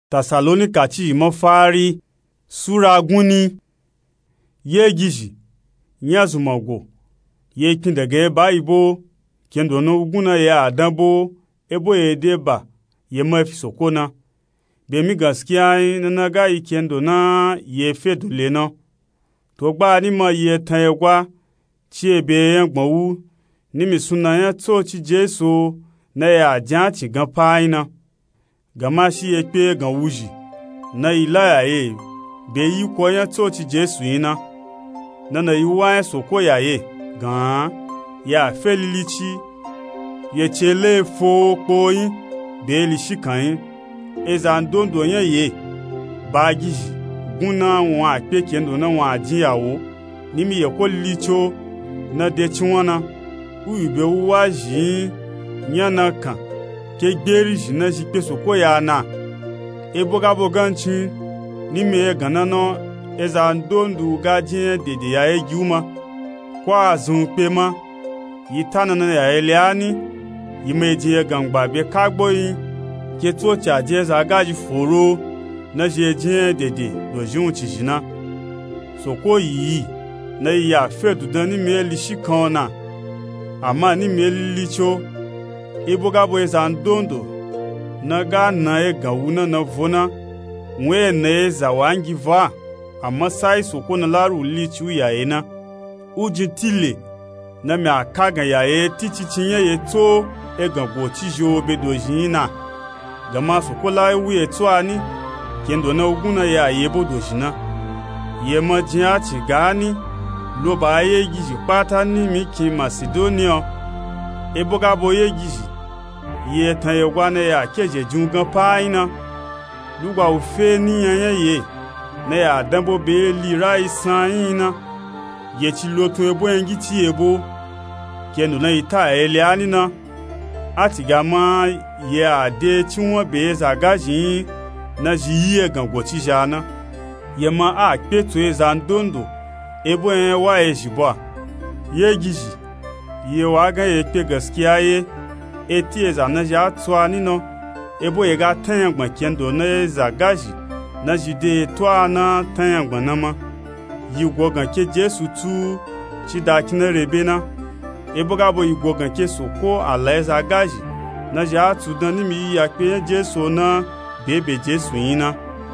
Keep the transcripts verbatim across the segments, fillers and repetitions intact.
Tessalonika ci mafari Sura guni ye gishi nya zumago ye kin daga ye ba ibo kendo no guna ya adabo ebo ye deba ye mafi sokona be mi gaskiya na na ga kendo na ye fedu leno to gba ni ma ye tan ye gwa ci ebe yan gbonwu ni mi suna ya to ci Jesu na ya jan ci gan pa ina gama shi ye pe gan wuji na ilaya ye be yi ko ya to ci Jesu ina na na yi wa soko ya ye gan ya felilichi ye chele fo poyin be li shikan ezan dondo yan ye bagiji guna won ape kendo na won ajiyawo nimi ye ko licho na de chiwana uyibe wa ji nyana kan ke gberi jina ji pe soko ya na eboga boganchi nimi ye ganano ezan dondu gajin dede ya e juma kwa azun pe ma yitana na ya eliani yimeji ye gangba be kagbo yin ke to cha je za gaji foro na je jin dede do jun chi jina soko yi na ya fedu dan ni me li shikona ama ni me licho iboga bo ezan dondo na ga na e gawuna na vona nwe ne za wangi va amma sai soko na laru lichu ya ena ujitile na me akaga ya e tichichinye ye to e gango tijo be dojina gama soko la wi e to ani kendo na uguna ya ye bodojina ye majia ti gani lo ba ye giji pata ni mi ki Macedonia e boga bo ye giji ye tan ye gwane ya keje jungan pa ina lugba o fe ni yan ye na ya dambo be li rai san ina ye ti lo to ebo engi ti ebo kendo na ita ele anina ati gama ye ade ti won be za gaji na ji ye gango ti jana ye ma a pe to ezandondo ebo en wa e jibo ye giji ye wa ga ye pe gaskiya ye eti ezana ja twani no ebo ye ga tan gban kendo na za gaji na jide twana tan gban na ma yi gogan ke Jesu tu ci da kina rebena ebo ga bo yi gogan ke soko aleza gaji na ja tu dan ni mi ya pe Jesu na bebe Jesu yina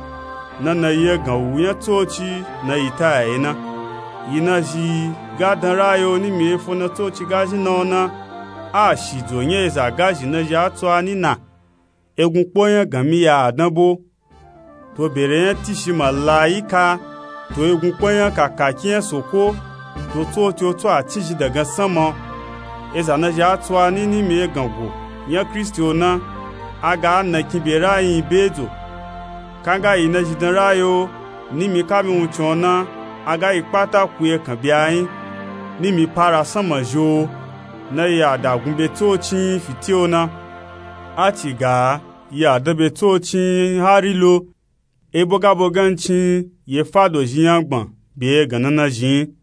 na na ye gan wuya tochi na ita ina yina ji ga dan rayo ni mi fo na tochi gaji na na a shi do yen za gaji na ja to ani na egun poyan gan mi ya adanbo to bere yen ti shi malaika to egun poyan kakakin soko to to to to atiji daga sama eza na ja to ani ni mi gango nya Kristo na aga na kibera yin bezo kanga ina jidan rayo ni mi ka mi unchona aga ipata ku e kan bia yin ni mi para sama jo na ya dagun be to chin fitiona atiga ya da be to chin harilo eboga bogan chin ye fado jiyan gbon be ganana jin